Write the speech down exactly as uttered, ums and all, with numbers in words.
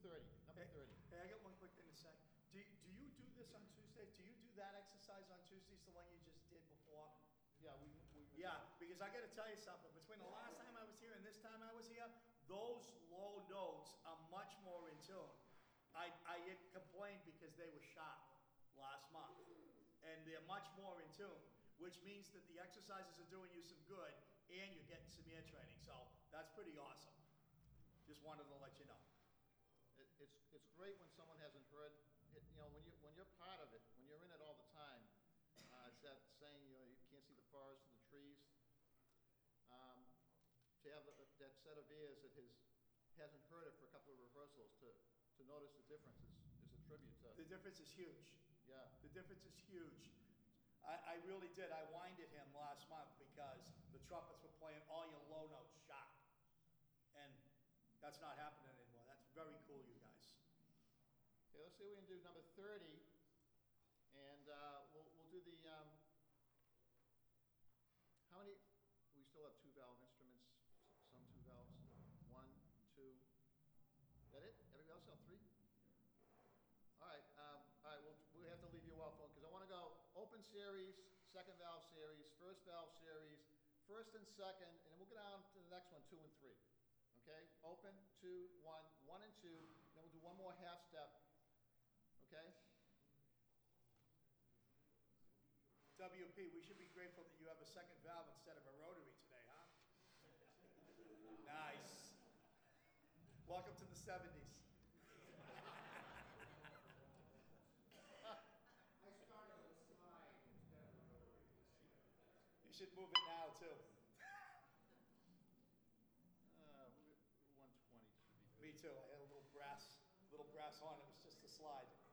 thirty, number Hey, thirty. hey, I got one quick thing to say. Do, do you do this on Tuesdays? Do you do that exercise on Tuesdays, the one you just did before? Yeah, we, we. Yeah, because I gotta tell you something, between the last time I was here and this time I was here, those low notes are much more in tune. I, I complained because they were sharp last month, and they're much more in tune, which means that the exercises are doing you some good, and you're getting some ear training, so that's pretty awesome. Just wanted to let you know. It, it's, it's great when someone hasn't heard, it, you know, when you, when you're part of it, when you're in it all the time, uh, it's that saying, you know, you can't see the forest and the trees. Um, to have a, that set of ears that has, hasn't heard it for a couple of rehearsals, to, to notice the difference is, is a tribute to, The difference is huge. yeah. The difference is huge. I, I really did. I winded him last month because the trumpets were playing all your low notes sharp. And that's not happening anymore. That's very cool, you guys. Okay, let's see what we can do number thirty, and uh, we'll, we'll do the, um, how many, we still have two valve instruments, some two valves, one, two, that it? Everybody else have three? All right, um, all right, we'll, we have to leave you off, because I want to go open series, second valve series, first valve series, first and second, and then we'll get on to the next one, two and three. Okay, open, two, one, one and two, then we'll do one more half step, okay? W P, we should be grateful that you have a second valve instead of a rotary today, huh? Nice. Welcome to the seventies. I started with a slide instead of a rotary. You should move it now, too. Uh, one twenty should be good. Me too. I had a little brass, little brass on. It was just a slide.